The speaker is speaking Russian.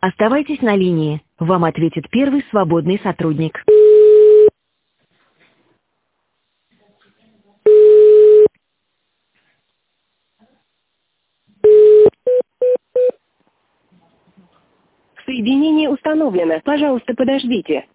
Оставайтесь на линии. Вам ответит первый свободный сотрудник. Соединение установлено. Пожалуйста, подождите.